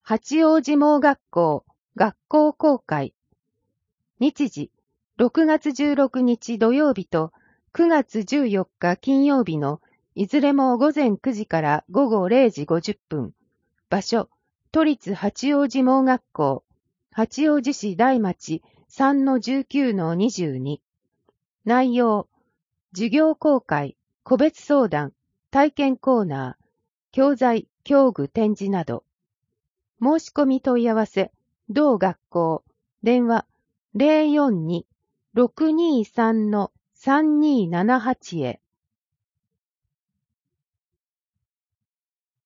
八王子盲学校学校公開。日時、6月16日土曜日と9月14日金曜日のいずれも午前9時から午後0時50分。場所、都立八王子盲学校、八王子市大町 3-19-22。内容、授業公開、個別相談、体験コーナー、教材、教具展示など。申し込み問い合わせ、同学校、電話 042-623-3278 へ。